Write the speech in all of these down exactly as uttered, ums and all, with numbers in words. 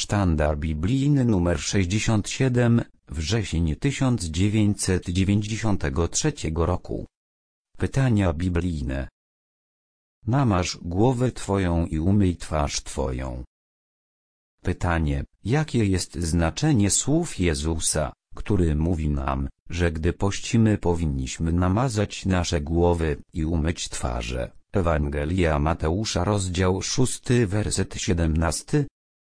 Sztandar biblijny numer sześćdziesiąt siedem, wrzesień tysiąc dziewięćset dziewięćdziesiątego trzeciego roku. Pytania biblijne. Namaż głowę Twoją i umyj twarz Twoją. Pytanie, jakie jest znaczenie słów Jezusa, który mówi nam, że gdy pościmy powinniśmy namazać nasze głowy i umyć twarze. Ewangelia Mateusza rozdział szósty werset siedemnasty.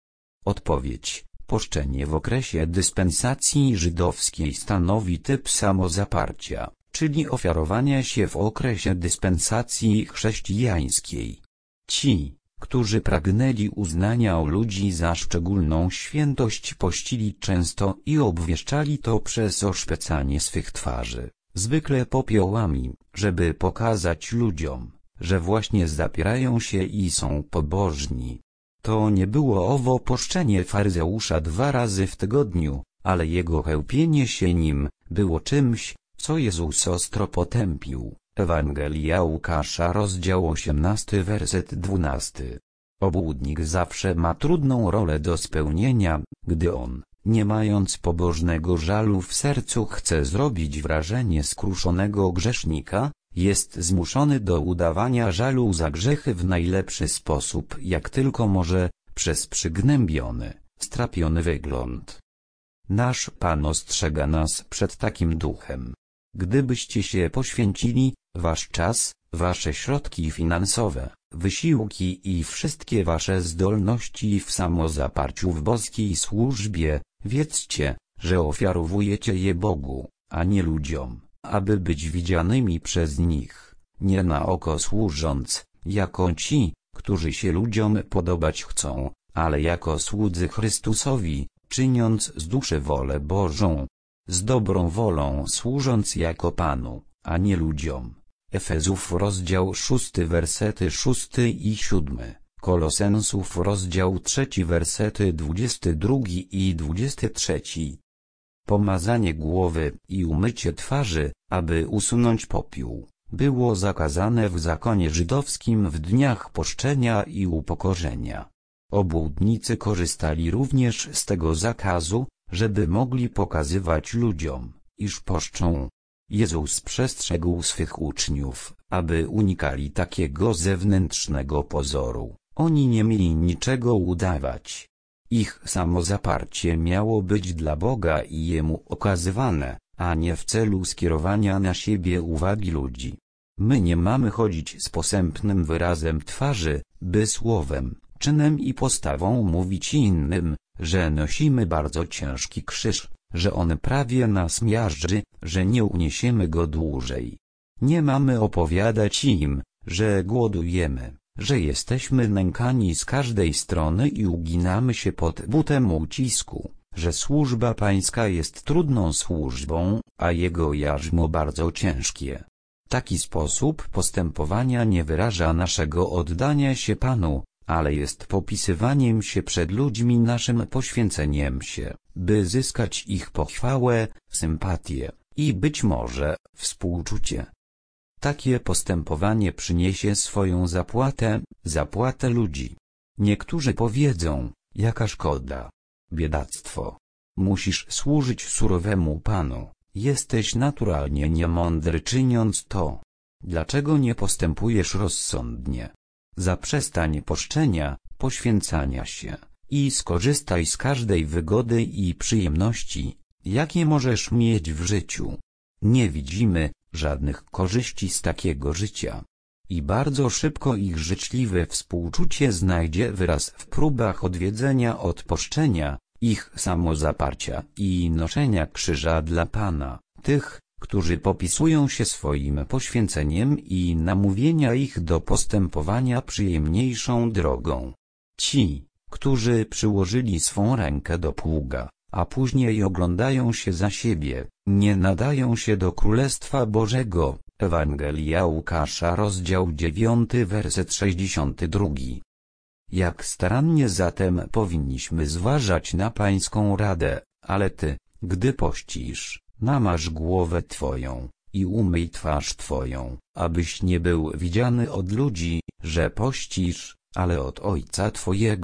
Odpowiedź. Poszczenie w okresie dyspensacji żydowskiej stanowi typ samozaparcia, czyli ofiarowania się w okresie dyspensacji chrześcijańskiej. Ci, którzy pragnęli uznania ludzi za szczególną świętość, pościli często i obwieszczali to przez oszpecanie swych twarzy, zwykle popiołami, żeby pokazać ludziom, że właśnie zapierają się i są pobożni. To nie było owo poszczenie faryzeusza dwa razy w tygodniu, ale jego chełpienie się nim było czymś, co Jezus ostro potępił. Ewangelia Łukasza rozdział osiemnasty werset dwunasty. Obłudnik zawsze ma trudną rolę do spełnienia, gdy on, nie mając pobożnego żalu w sercu, chce zrobić wrażenie skruszonego grzesznika, jest zmuszony do udawania żalu za grzechy w najlepszy sposób jak tylko może, przez przygnębiony, strapiony wygląd. Nasz Pan ostrzega nas przed takim duchem. Gdybyście się poświęcili, wasz czas, wasze środki finansowe, wysiłki i wszystkie wasze zdolności w samozaparciu w boskiej służbie, wiedzcie, że ofiarowujecie je Bogu, a nie ludziom, aby być widzianymi przez nich, nie na oko służąc, jako ci, którzy się ludziom podobać chcą, ale jako słudzy Chrystusowi, czyniąc z duszy wolę Bożą, z dobrą wolą służąc jako Panu, a nie ludziom. Efezów rozdział szósty wersety szósty i siódmy, Kolosensów rozdział trzeci wersety dwudziesty drugi i dwudziesty trzeci. Pomazanie głowy i umycie twarzy, aby usunąć popiół, było zakazane w zakonie żydowskim w dniach poszczenia i upokorzenia. Obłudnicy korzystali również z tego zakazu, żeby mogli pokazywać ludziom, iż poszczą. Jezus przestrzegł swych uczniów, aby unikali takiego zewnętrznego pozoru. Oni nie mieli niczego udawać. Ich samozaparcie miało być dla Boga i Jemu okazywane, a nie w celu skierowania na siebie uwagi ludzi. My nie mamy chodzić z posępnym wyrazem twarzy, by słowem, czynem i postawą mówić innym, że nosimy bardzo ciężki krzyż, że on prawie nas miażdży, że nie uniesiemy go dłużej. Nie mamy opowiadać im, że głodujemy, że jesteśmy nękani z każdej strony i uginamy się pod butem ucisku, że służba pańska jest trudną służbą, a jego jarzmo bardzo ciężkie. Taki sposób postępowania nie wyraża naszego oddania się Panu, ale jest popisywaniem się przed ludźmi naszym poświęceniem się, by zyskać ich pochwałę, sympatię i być może współczucie. Takie postępowanie przyniesie swoją zapłatę, zapłatę ludzi. Niektórzy powiedzą, jaka szkoda, biedactwo. Musisz służyć surowemu Panu, jesteś naturalnie niemądry czyniąc to. Dlaczego nie postępujesz rozsądnie? Zaprzestań poszczenia, poświęcania się i skorzystaj z każdej wygody i przyjemności, jakie możesz mieć w życiu. Nie widzimy żadnych korzyści z takiego życia. I bardzo szybko ich życzliwe współczucie znajdzie wyraz w próbach odwiedzenia od poszczenia, ich samozaparcia i noszenia krzyża dla Pana, tych, którzy popisują się swoim poświęceniem i namówienia ich do postępowania przyjemniejszą drogą. Ci, którzy przyłożyli swą rękę do pługa, a później oglądają się za siebie, nie nadają się do Królestwa Bożego. Ewangelia Łukasza rozdział dziewiąty werset sześćdziesiąty drugi. Jak starannie zatem powinniśmy zważać na pańską radę, ale ty, gdy pościsz, namaż głowę twoją i umyj twarz twoją, abyś nie był widziany od ludzi, że pościsz, ale od Ojca twojego,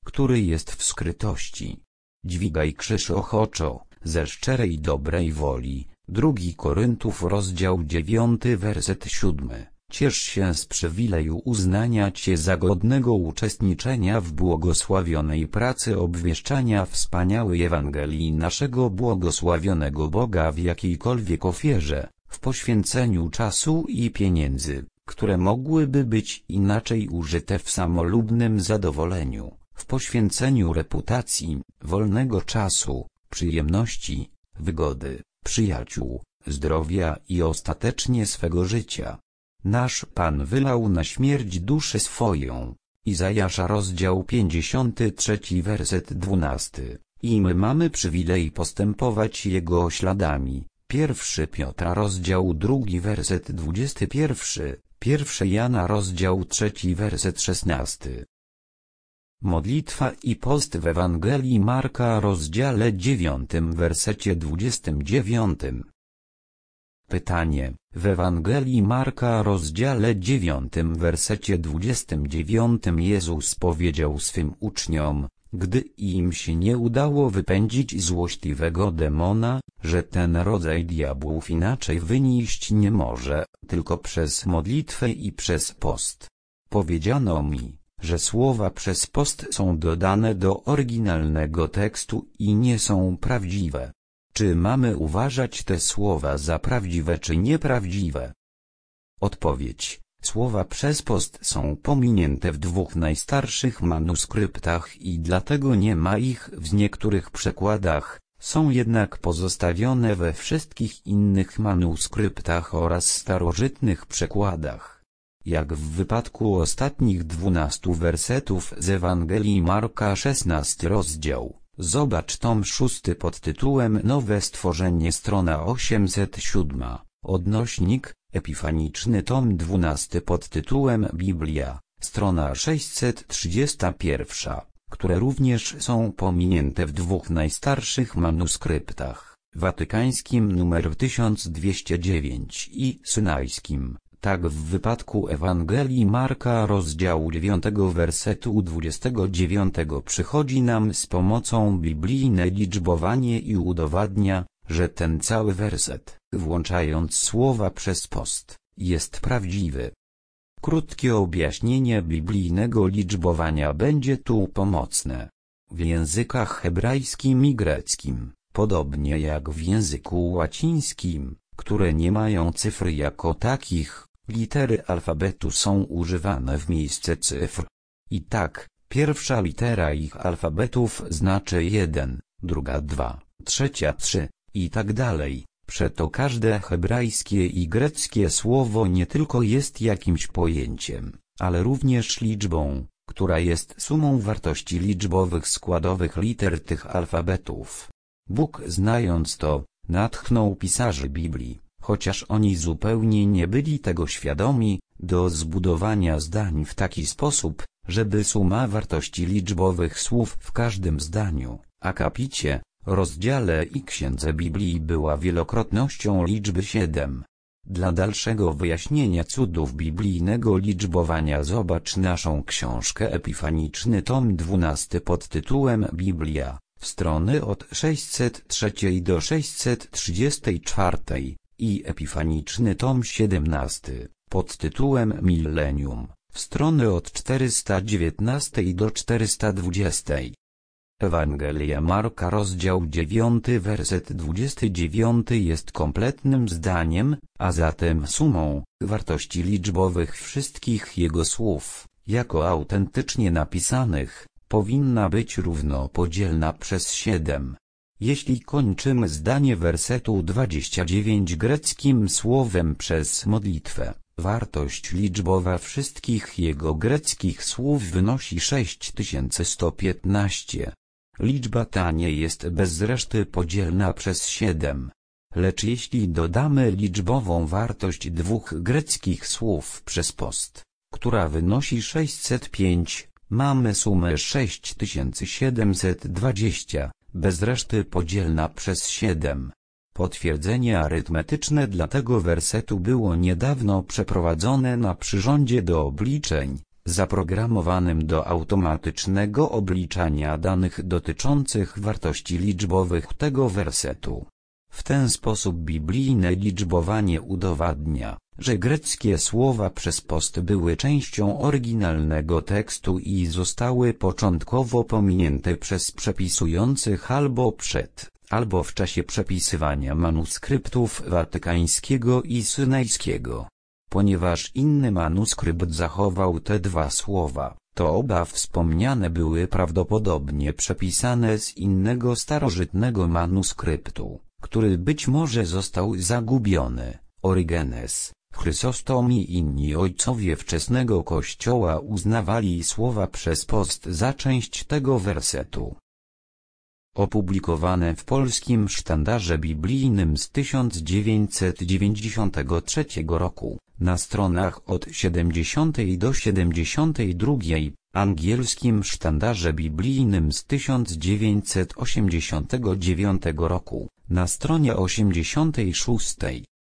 który jest w skrytości. Dźwigaj krzyż ochoczo, ze szczerej dobrej woli. Drugi Koryntów rozdział dziewiąty werset siódmy. Ciesz się z przywileju uznania Cię za godnego uczestniczenia w błogosławionej pracy obwieszczania wspaniałej Ewangelii naszego błogosławionego Boga w jakiejkolwiek ofierze, w poświęceniu czasu i pieniędzy, które mogłyby być inaczej użyte w samolubnym zadowoleniu, w poświęceniu reputacji, wolnego czasu, przyjemności, wygody, przyjaciół, zdrowia i ostatecznie swego życia. Nasz Pan wylał na śmierć duszę swoją. Izajasza rozdział pięćdziesiąty trzeci werset dwunasty. I my mamy przywilej postępować Jego śladami. Pierwszy Piotra rozdział drugi werset dwudziesty pierwszy. Pierwszy Jana rozdział trzeci werset szesnasty. Modlitwa i post w Ewangelii Marka rozdziale dziewiątym wersecie dwudziestym dziewiątym. Pytanie, w Ewangelii Marka rozdziale dziewiątym wersecie dwudziestym dziewiątym Jezus powiedział swym uczniom, gdy im się nie udało wypędzić złośliwego demona, że ten rodzaj diabłów inaczej wynieść nie może, tylko przez modlitwę i przez post. Powiedziano mi, że słowa przez post są dodane do oryginalnego tekstu i nie są prawdziwe. Czy mamy uważać te słowa za prawdziwe czy nieprawdziwe? Odpowiedź. Słowa przez post są pominięte w dwóch najstarszych manuskryptach i dlatego nie ma ich w niektórych przekładach, są jednak pozostawione we wszystkich innych manuskryptach oraz starożytnych przekładach. Jak w wypadku ostatnich dwunastu wersetów z Ewangelii Marka szesnasty rozdział. Zobacz tom szósty pod tytułem Nowe stworzenie strona osiemset siedem, odnośnik, epifaniczny tom dwunasty pod tytułem Biblia, strona sześćset trzydzieści jeden, które również są pominięte w dwóch najstarszych manuskryptach, watykańskim numer tysiąc dwieście dziewięć i synajskim. Tak w wypadku Ewangelii Marka rozdziału dziewiątego wersetu dwudziestego dziewiątego przychodzi nam z pomocą biblijne liczbowanie i udowadnia, że ten cały werset, włączając słowa przez post, jest prawdziwy. Krótkie objaśnienie biblijnego liczbowania będzie tu pomocne. W językach hebrajskim i greckim, podobnie jak w języku łacińskim, które nie mają cyfr jako takich, litery alfabetu są używane w miejsce cyfr. I tak, pierwsza litera ich alfabetów znaczy jeden, druga dwa, trzecia trzy, i tak dalej. Przeto każde hebrajskie i greckie słowo nie tylko jest jakimś pojęciem, ale również liczbą, która jest sumą wartości liczbowych składowych liter tych alfabetów. Bóg, znając to, natchnął pisarzy Biblii, chociaż oni zupełnie nie byli tego świadomi, do zbudowania zdań w taki sposób, żeby suma wartości liczbowych słów w każdym zdaniu, akapicie, rozdziale i księdze Biblii była wielokrotnością liczby siedem. Dla dalszego wyjaśnienia cudów biblijnego liczbowania zobacz naszą książkę Epifaniczny tom dwunasty pod tytułem Biblia, strony od sześćset trzy do sześćset trzydzieści cztery, i Epifaniczny tom siedemnasty, pod tytułem Millennium, strony od czterysta dziewiętnaście do czterysta dwadzieścia. Ewangelia Marka rozdział dziewiąty werset dwudziesty dziewiąty jest kompletnym zdaniem, a zatem sumą wartości liczbowych wszystkich jego słów, jako autentycznie napisanych, powinna być równopodzielna przez siedem. Jeśli kończymy zdanie wersetu dwudziestego dziewiątego greckim słowem przez modlitwę, wartość liczbowa wszystkich jego greckich słów wynosi sześć tysięcy sto piętnaście. Liczba ta nie jest bez reszty podzielna przez siedem. Lecz jeśli dodamy liczbową wartość dwóch greckich słów przez post, która wynosi sześćset pięć, mamy sumę sześć tysięcy siedemset dwadzieścia, bez reszty podzielna przez siedem. Potwierdzenie arytmetyczne dla tego wersetu było niedawno przeprowadzone na przyrządzie do obliczeń, zaprogramowanym do automatycznego obliczania danych dotyczących wartości liczbowych tego wersetu. W ten sposób biblijne liczbowanie udowadnia, że greckie słowa przez post były częścią oryginalnego tekstu i zostały początkowo pominięte przez przepisujących albo przed, albo w czasie przepisywania manuskryptów watykańskiego i synajskiego. Ponieważ inny manuskrypt zachował te dwa słowa, to oba wspomniane były prawdopodobnie przepisane z innego starożytnego manuskryptu, który być może został zagubiony. Orygenes, Chrysostom i inni ojcowie wczesnego Kościoła uznawali słowa przez post za część tego wersetu. Opublikowane w Polskim Sztandarze Biblijnym z tysiąc dziewięćset dziewięćdziesiątego trzeciego roku, na stronach od siedemdziesiątej do siedemdziesiątej drugiej, Angielskim Sztandarze Biblijnym z tysiąc dziewięćset osiemdziesiątego dziewiątego roku, na stronie osiemdziesiątej szóstej.